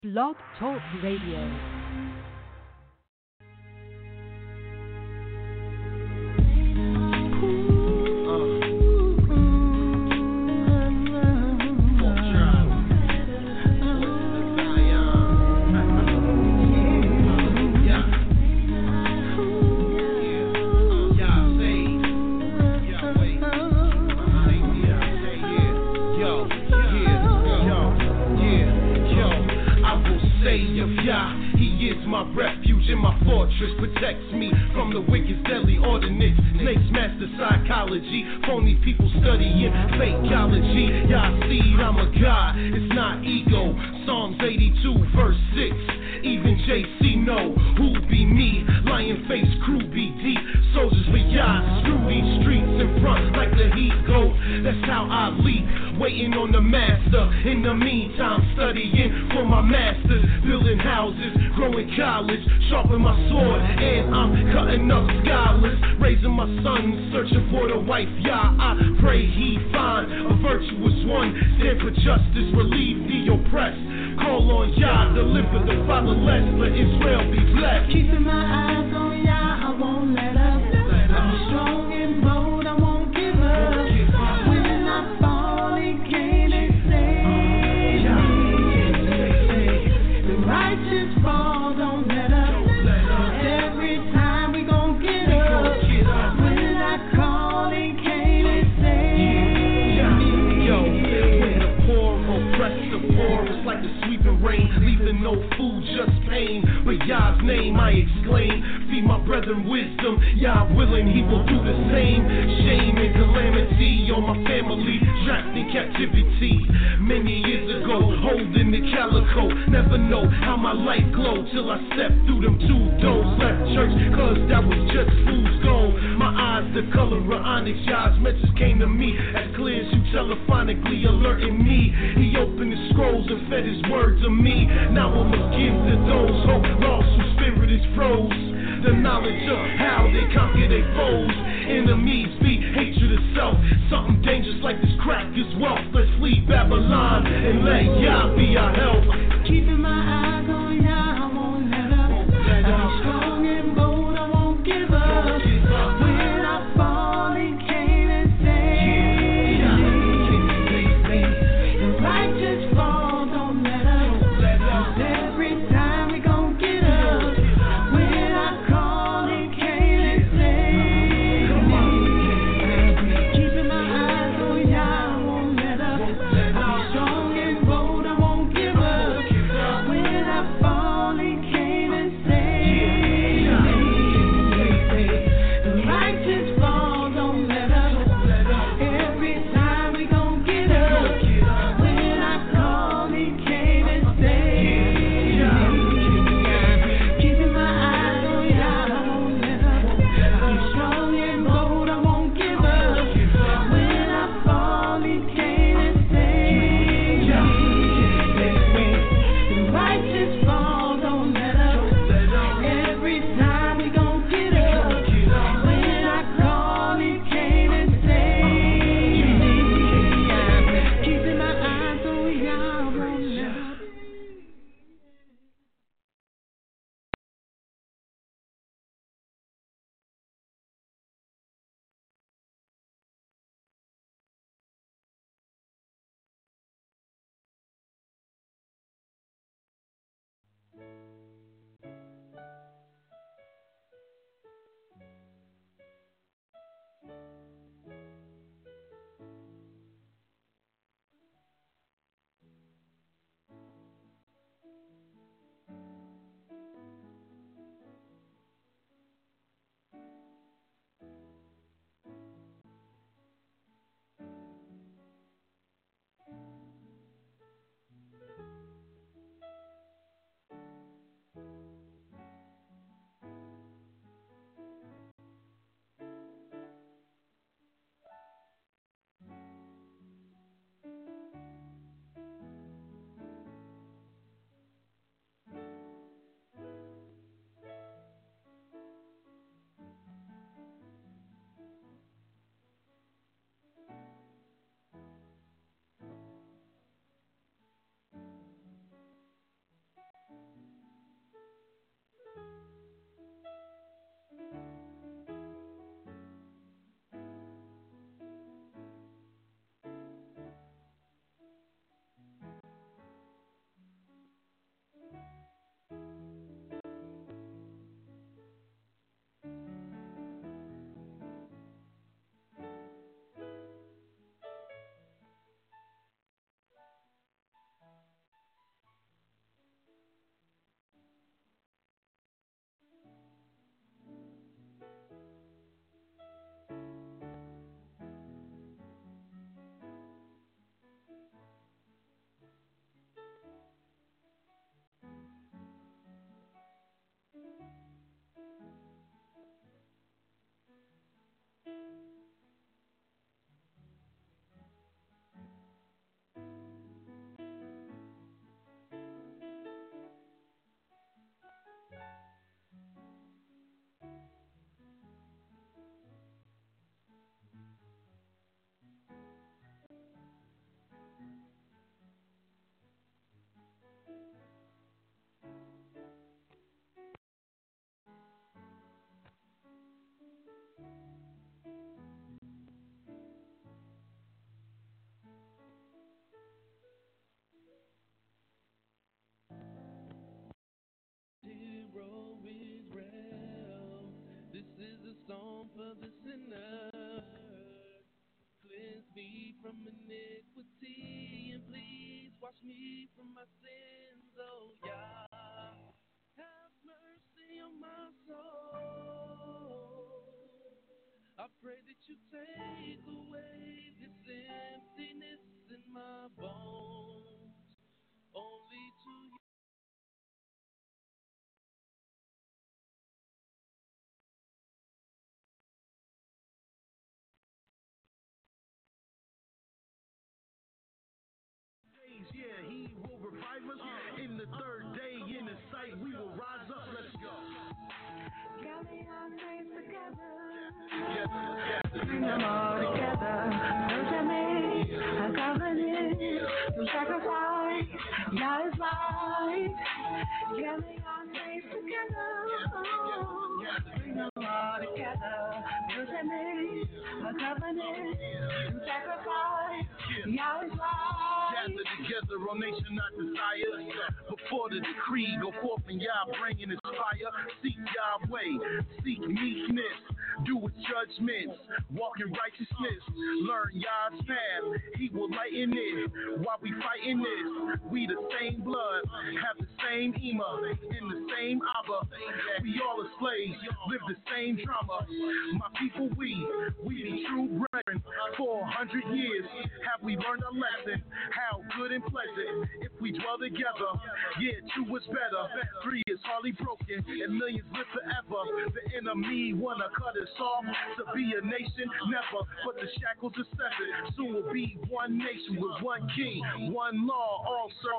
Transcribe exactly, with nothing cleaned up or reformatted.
Blog Talk Radio. My refuge and my fortress protects me from the wicked, deadly ordinance. Snakes master psychology, phony people studying fakeology. Y'all see, I'm a god, it's not ego. Psalms eighty-two, verse six. Even J C know who be me. Lion face crew be deep. Soldiers for y'all, screw these streets in front like the heat goat. That's how I leap, waiting on the master. In the meantime, studying for my masters, building houses, growing college, sharpen my sword, and I'm cutting up scholars, raising my son, searching for the wife. Yeah, I pray he find a virtuous one, stand for justice, relieve the oppressed. Call on Yah, deliver the fatherless, let Israel be blessed. Keeping my eyes on Yah, I won't let up. I'm strong and bold, I won't give up. When I fall, He came and saved me. The righteous fall, don't let up. Every time we gon' get up. When I call, He came and saved me. Yo, when the poor oppress the poor, it's like the sweeping rain, leaving no food, just pain. But Yah's name I exclaim, feed my brethren wisdom. Yah willing, He will do the same. Shame and calamity on my family, trapped in captivity. Many years ago, holding the calico, never know how my light glowed till I stepped through them two doors. Left church, cause that was just fool's gold. My eyes the color of onyx. Yah's message came to me as clear as you telephonically alerting me. He opened the scrolls and fed His word to me. Now I must give to those hope lost whose spirit is froze. The knowledge of how they conquer their foes. Enemies be hatred of self. Something dangerous like this crack is wealth. Let's flee Babylon and let Yah be our help. Keeping my eyes on Yah, I won't let up. I'm strong and bold, I won't give up. When I fall, He came and saved me. The righteous fall, don't let up. Every time we gon' get up. When I call, He came and saved me. Keeping my eyes on Yah, I won't let up. I'm strong and bold, I won't give up. for the sinner. Cleanse me from iniquity and please wash me from my sins, oh yeah. Have mercy on my soul. I pray that you take away this emptiness in my bones. Only to you. Yeah, he will revive us. In the third day, in his sight, we will rise up. Let's go. Gather our faith together. Bring them all together. Don't you make a covenant to sacrifice God's life. Gather our faith together. Bring them all together. Don't you make a covenant to sacrifice God's life. Gather together, O nation not desire. Before the decree, go forth and Yah bringing his fire. Seek Yahweh, seek meekness, do his judgments, walk in righteousness, learn Yah's path, he will lighten it. While we fighting this, we the same blood, have the same Ema, in the same Abba. We all are slaves, live the same drama. My people, we, we be true brethren. For a hundred years, have we learned a lesson? How good and pleasant if we dwell together. Yeah, two is better. Three is hardly broken, and millions live forever. The enemy wanna cut us off to be a nation, never. But the shackles are severed. Soon will be one nation with one king, one law. All serve